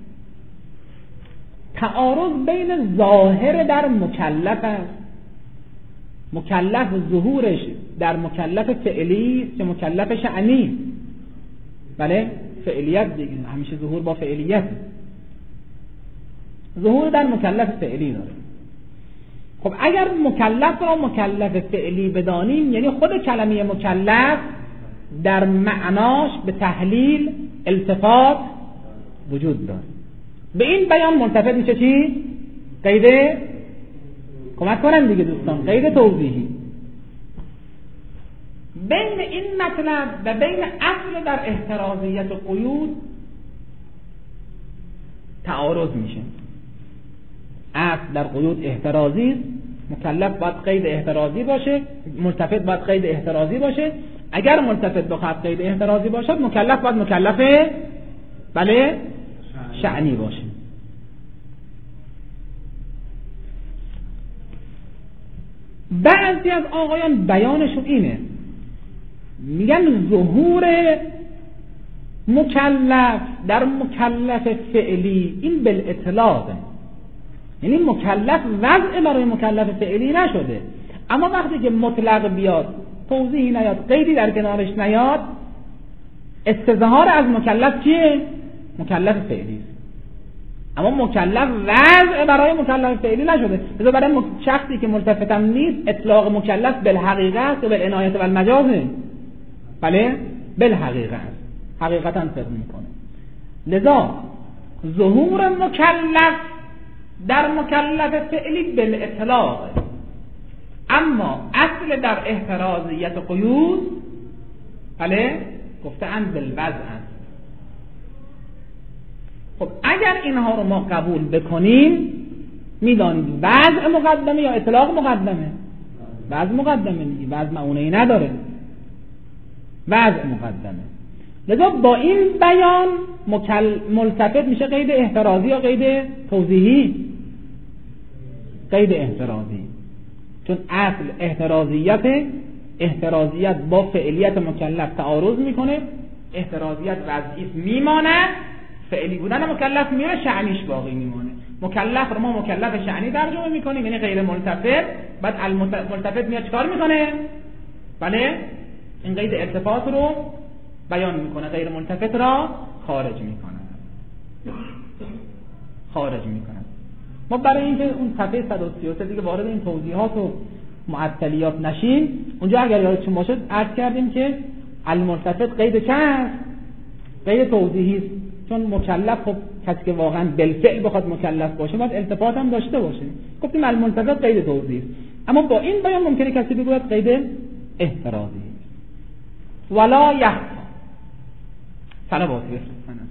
تعارض بین ظاهر در مکلف است. مکلف ظهورش در مکلف فعلی است که مکلف شأنی. بله فعلیت دیگه، همیشه ظهور با فعلیت، ظهور در مکلف فعلی داره. خب اگر مکلف را مکلف فعلی بدانیم، یعنی خود کلمه مکلف در معناش به تحلیل التفات وجود داره. به این بیان ملتفت میشه چی؟ قید، کمک کنم دیگه دوستان، قید توضیحی. بین این مطلب و بین اصل در احترازیت و قیود تعارض میشه. اصل در قیود احترازی است، مکلف باید قید احترازی باشه، ملتفت باید قید احترازی باشه. اگر ملتفت بخواد قید احترازی باشد، مکلف باید مکلف بله شأنی باشه. بعضی از آقایان بیانشون اینه، میگن ظهور مکلف در مکلف فعلی این بالاطلاقه، یعنی مکلف وضع برای مکلف فعلی نشده، اما وقتی که مطلق بیاد، توضیحی نیاد، قیدی در کنارش نیاد، استظهار از مکلف چیه؟ مکلف فعلی است. اما مکلف وضع برای مکلف فعلی نشده، لذا برای شخصی که ملتفتم نیست اطلاق مکلف بالحقیقت و بالعنایت و بالمجازه. بله بالحقیقت، حقیقتا فرق میکنه. لذا ظهور مکلف در مکلف فعلی بالاطلاق، اما اصل در احترازیت قیود بله گفتن بالوضع است. خب اگر اینها رو ما قبول بکنیم، میدانیم وضع مقدمه یا اطلاق مقدمه؟ وضع مقدمه دیگه، وضع معونه‌ای نداره، وضع مقدمه. لذا با این بیان مکل... ملتفت میشه قید احترازی یا قید توضیحی؟ قید احترازی، چون اصل احترازیت، احترازیت با فعلیت مکلف تعارض میکنه، احترازیت وضعی میمانه، فعلی بودن مکلف میره، شأنیش باقی میمانه. مکلف رو ما مکلف شأنی ترجمه میکنیم، یعنی غیر ملتفت. بعد الملتفت میاد چکار میکنه؟ بله این قید التفات رو بیان میکنه، غیر ملتفت را خارج میکنه، خارج میکنه. ما برای اینکه اون صفحه صد و سی و سه دیگه وارد این توضیحات و معطلیات نشیم، اونجا اگر یادتون باشه عرض کردیم که الملتفت قید چه است؟ قید توضیحی است، چون مکلف خب کسی که واقعا بالفعل بخواد مکلف باشه باید التفات هم داشته باشه. گفتیم الملتفت قید توضیحی است، اما با این بیان ممکنه کسی بگوید قید احترازی ولا یخفا. صلواتی بفرستن.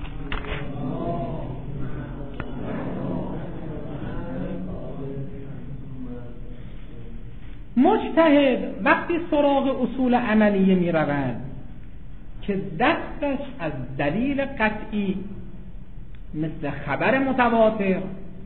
مجتهد وقتی سراغ اصول عملیه می رود که دستش از دلیل قطعی مثل خبر متواتر،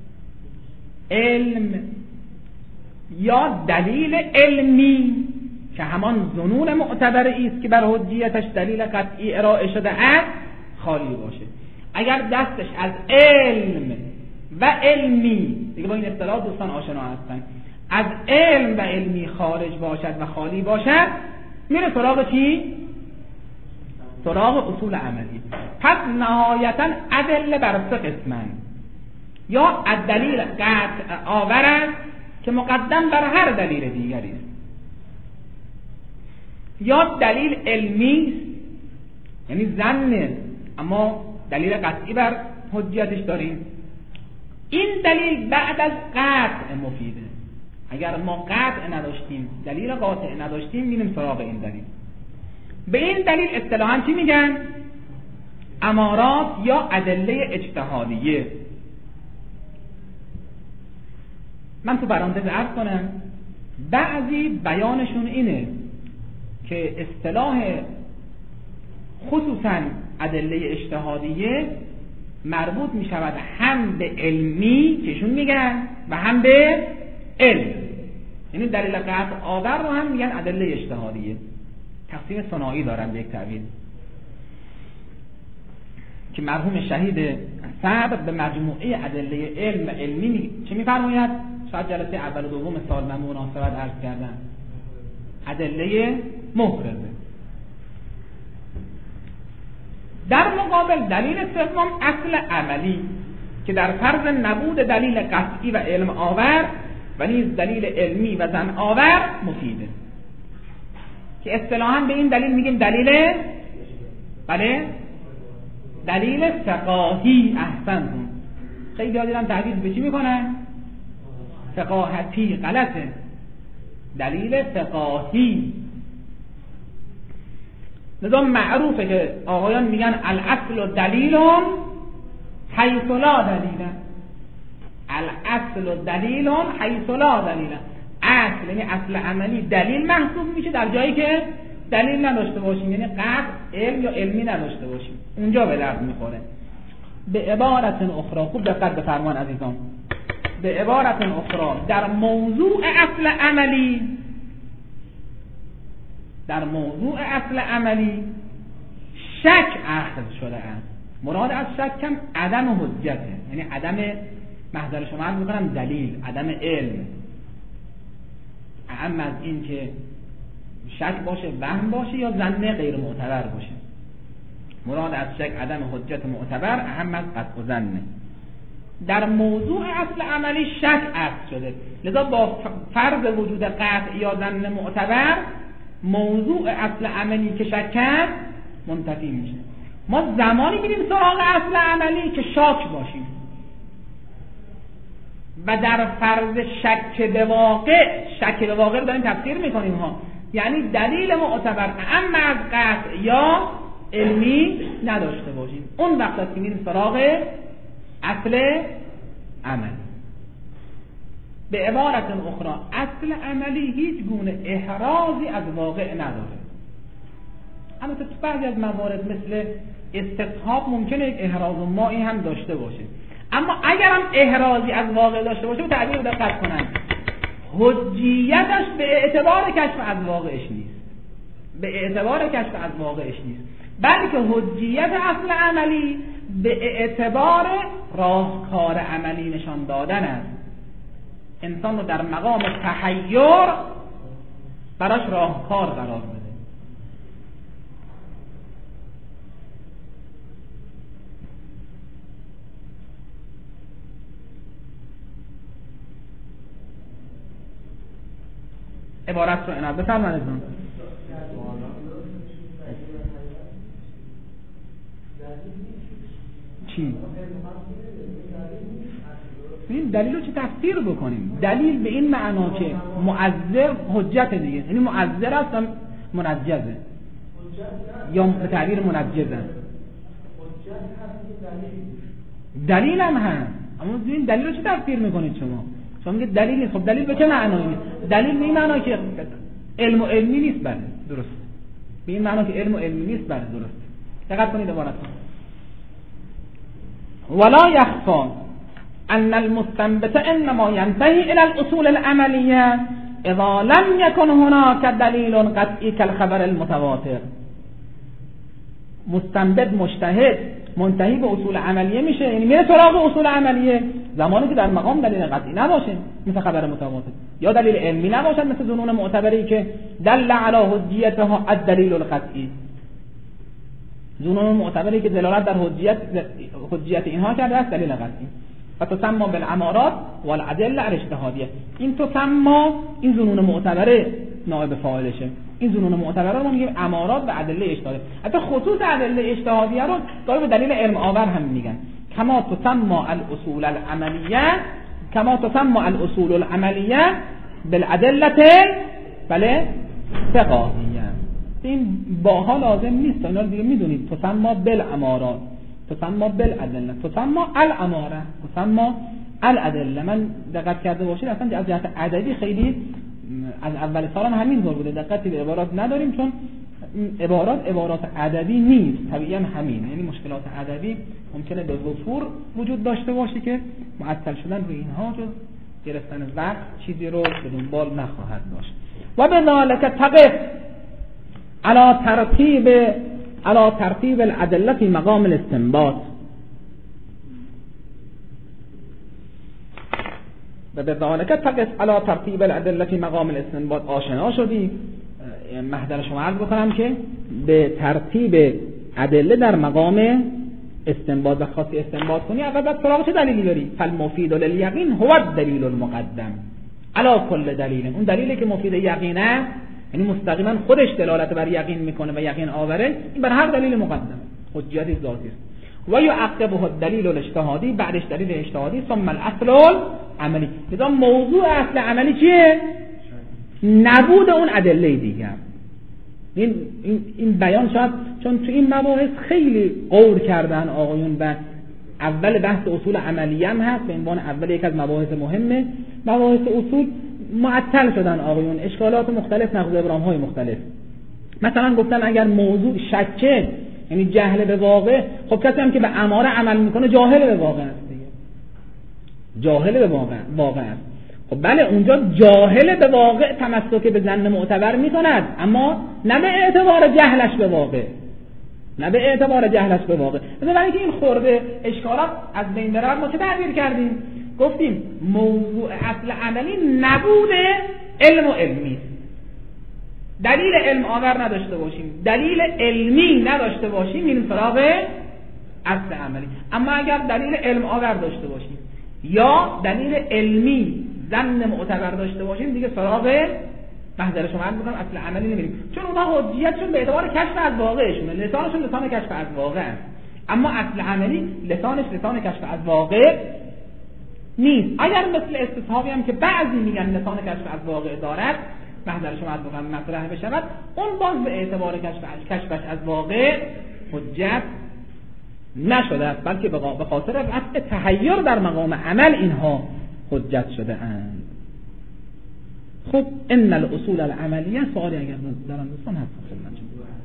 علم یا دلیل علمی که همان ظنون معتبری است که بر حجیتش دلیل قطعی ارائه شده است خالی باشه. اگر دستش از علم و علمی، دیگه با این اصطلاح دوستان آشنا هستن، از علم و علمی خارج باشد و خالی باشد، میره سراغ چی؟ سراغ اصول عملی. پس نهایتا ادله بر سه قسمن، یا الدلیل قطع آور است که مقدم بر هر دلیل دیگری است، یا دلیل علمی است یعنی ظن اما دلیل قطعی بر حجیتش داریم. این دلیل بعد از قطع مفیده. اگر ما قطع نداشتیم، دلیل قاطع نداشتیم، میریم سراغ این دلیل. به این دلیل اصطلاحاً چی میگن؟ امارات یا ادله اجتهادیه. من تو پرانتز عرض کنم بعضی بیانشون اینه که اصطلاح خصوصا ادله اجتهادیه مربوط می شود هم به علمی کهشون میگن و هم به علم، یعنی دلیل قطع آور رو هم میگن ادله اجتهادیه. تقسیم ثنایی دارن به یک تعبیر که مرحوم شهید صدر به مجموعه ادله علم و علمی می... چه میفرماید؟ شاید جلسه اول و دوم سال من مناسبت عرض کردم ادله محرزه. در مقابل دلیل سوم اصل عملی که در فرض نبود دلیل قطعی و علم آور و نیز دلیل علمی و ظن آور مفیده، که اصطلاحاً به این دلیل میگیم دلیل بله دلیل فقاهی. احسنتون، خیلی ها دیدم تعبیر به چی میکنن؟ فقاهتی. غلطه، دلیل فقاهی. لذا معروفه که آقایان میگن الاصل و دلیلون حیث لا دلیلن. الاصل و دلیلون حیث لا دلیلن. اصل یعنی اصل عملی دلیل محسوب میشه در جایی که دلیل نداشته باشیم، یعنی قطع علم یا علمی نداشته باشیم، اونجا به درد میخوره. به عبارت اخرى، خوب دقت بفرمان عزیزان، به عبارت اخرى در موضوع اصل عملی در موضوع اصل عملی شک اخذ شده است. مراد از شک هم عدم حجته، یعنی عدم محضر شما عرض میکنم دلیل، عدم علم. اهم از این که شک باشه، وهم باشه یا ظن غیر معتبر باشه. مراد از شک عدم حجت معتبر، اهم از قطع و ظنه. در موضوع اصل عملی شک اخذ شده، لذا با فرض وجود قطع یا ظن معتبر موضوع اصل عملی که شک کرد منتفی میشه. ما زمانی میریم سراغ اصل عملی که شاک باشیم و در فرض شک به واقع، شک به واقع رو داریم تفسیر میکنیم ها، یعنی دلیل معتبر اما از قطع یا علمی نداشته باشیم، اون وقت است که میریم سراغ اصل عمل. به عبارت اخرى اصل عملی هیچ گونه احرازی از واقع نداره. اما تو بعضی از موارد مثل استصحاب ممکنه یک احراز و مایی هم داشته باشه، اما اگر هم احرازی از واقع داشته باشه، به تعبیر دقت کنن، حجیتش به اعتبار کشف از واقعش نیست، به اعتبار کشف از واقعش نیست، بلکه حجیت اصل عملی به اعتبار راهکار عملی نشان دادن است. انسان رو در مقام تحیر براش راهکار قرار بده. عبارت رو عنایت بفرمایید. چی؟ این دلیل رو چه تفسیر بکنیم؟ دلیل به این معنا که معذر حجت دیگه، یعنی معذر است و منجزه یا به تعبیر منجزه. دلیل هم هست، اما این دلیل رو چه تفسیر میکنید شما؟ شما میگید دلیل نیست. خب دلیل به چه معنایی؟ دلیل به این معنا که علم و علمی نیست. بله درست، به این معنا که علم و علمی نیست. بله درست. دقت کنید عبارت ولا يخفى ان المستنبط انما ينتهي الى الاصول العمليه اذا لم يكن هناك دلیل قطعی كالخبر المتواتر. مستنبط مجتهد منتهی به اصول عملیه میشه، یعنی میره سراغ اصول عملیه زمانی که در مقام دلیل قطعی نباشه مثل خبر متواتر، یا دلیل علمی نباشه مثل ظنون معتبری که دل علی حجیتها الدلیل القطعی. ظنون معتبری که دلالت در حجیت حجیت اینها کرده است دلیل قطعی. و تسمى بالامارات والادله الاجتهادیه. این تسمى این ظنون معتبره نائب فاعلشه. این ظنون معتبره رو ما میگیم امارات و ادله اجتهادیه. حتی خصوص ادله اجتهادیه رو گاهی به دلیل علم آور هم میگن. کما تسمى الاصول العملیه کما تسمى الاصول العملیه بالادله بله فقهیه. این باها لازم نیست، اینا رو دیگه میدونید. تسمى بالامارات، تسمى بالادله، تسمى الاماره، تسمى الادله. من دقت کرده باشید اصلا از جهت عددی خیلی از اول سال هم همینطور بوده، دقتی به عبارات نداریم چون عبارات عبارات ادبی نیست، طبیعیاً همین، یعنی مشکلات ادبی ممکنه به وفور وجود داشته باشه که معطل شدن روی اینها جز گرفتن وقت چیزی رو به دنبال نخواهد داشت. و به ذالک تقف علی ترتیب علی ترتیب الادله فی مقام الاستنباط. و به ذالک تقف علی ترتیب الادله فی مقام الاستنباط. آشنا شدی محضر شما عرض بکنم که به ترتیب ادله در مقام استنباط و خاصی استنباط کنی اول باید سراغ چه دلیلی بری؟ فالمفید للیقین هو الدلیل المقدم علی کل دلیل. اون دلیلی که مفید یقینه، یعنی مستقیما خودش دلالت بر یقین میکنه و یقین آوره، این بر هر دلیل مقدمه، حجت ذاتی است. و یعقبه الدلیل الاجتهادی، بعدش دلیل اجتهادی، ثم الاصل العملی. لذا موضوع اصل عملی چیه؟ نبود اون ادله دیگر. این این این بیان شاید چون تو این مباحث خیلی غور کردن آقایون و اول بحث اصول عملیه هم هست به عنوان اول یک از مباحث مهمه، مباحث اصول معطل شدن آقایون، اشکالات مختلف، نقض ابرام‌های مختلف. مثلا گفتن اگر موضوع شکه یعنی جهل به واقع، خب کسی هم که به اماره عمل میکنه جاهل به واقع است دیگه، جاهل به واقع واقع است. خب بله اونجا جاهل به واقع تمسک به ظن معتبر میکند، اما نه به اعتبار جهلش به واقع، نه به اعتبار جهلش به واقع. مثلا اینکه این خورده اشکالات از بین بره ما چه تعبیر کردیم؟ گفتیم موضوع اصل عملی نبود علم و علمی، دلیل علم آور نداشته باشیم، دلیل علمی نداشته باشیم، میریم سراغ اصل عملی. اما اگر دلیل علم آور داشته باشیم یا دلیل علمی ظن معتبر داشته باشیم دیگه سراغ محضر شما عرض می‌کنم اصل عملی نمیریم، چون اونها حجیتشون به اعتبار کشف از واقعشونه، لسانشون لسان کشف از واقع است، اما اصل عملی لسانش لسان کشف از واقع نیست. اگر مثل استصحابی هم که بعضی میگن لسان کشف از واقع دارد، محضر شما عرض می‌کنم مطرح بشود، اون باز به اعتبار کشف کشفش از واقع حجت نشده است، بلکه به خاطر رفع تحیر در مقام عمل اینها حجت شده اند. خب ان الاصول العملیه، سوالی اگر دارن دوستان هست خدمتتون.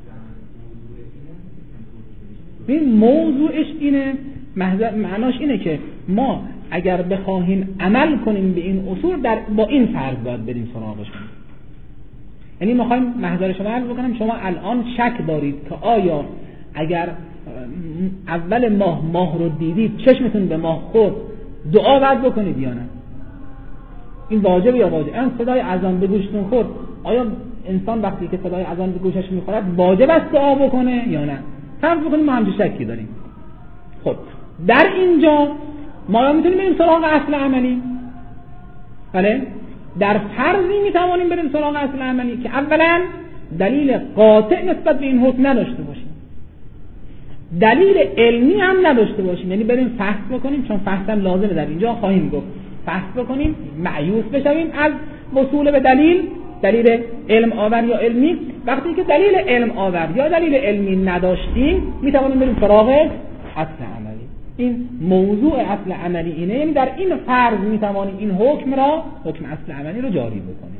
این موضوعش اینه، معناش اینه که ما اگر بخواهیم عمل کنیم به این اصول در با این فرض باید بریم سراغشون. یعنی ما خواهیم محضر شما عرض بکنم شما الان شک دارید که آیا اگر اول ماه ماه رو دیدید چشمتون به ماه خورد دعا باید بکنید یا نه؟ این واجب یا واجب؟ این صدای اذان به گوشتون خورد، آیا انسان وقتی که صدای اذان به گوشش میخورد واجب است دعا بکنه یا نه؟ فرض بکنیم ما همچین شکی داریم. خب در اینجا ما میتونیم بریم سراغ اصل عملی. بله در فرضی میتوانیم بریم سراغ اصل عملی که اولا دلیل قاطع نسبت به این حکم نداشته باشیم، دلیل علمی هم نداشته باشیم، یعنی بریم فحص بکنیم، چون فحص هم لازمه در اینجا خواهیم گفت، فحص بکنیم معیوس بشویم از وصول به دلیل، دلیل علم آور یا علمی. وقتی که دلیل علم آور یا دلیل علمی نداشتیم میتوانیم بریم سراغ اصل عملی. این موضوع اصل عملی اینه، یعنی در این فرض میتوانیم این حکم را، حکم اصل عملی رو جاری بکنیم.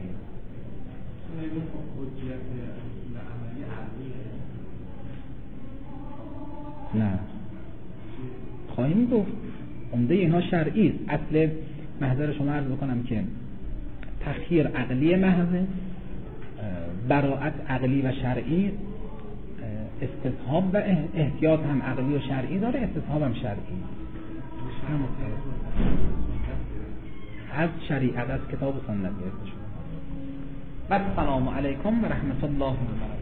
نه خواهیم گفت عمده اینها شرعی است. اصل محضر شما عرض بکنم که تخییر عقلی محضه، براءت عقلی و شرعی، استصحاب و احتیاط هم عقلی و شرعی داره، استصحاب هم شرعی. از شریعت از کتاب و سنت گرفته شده. و السلام علیکم و رحمت الله و برکاته.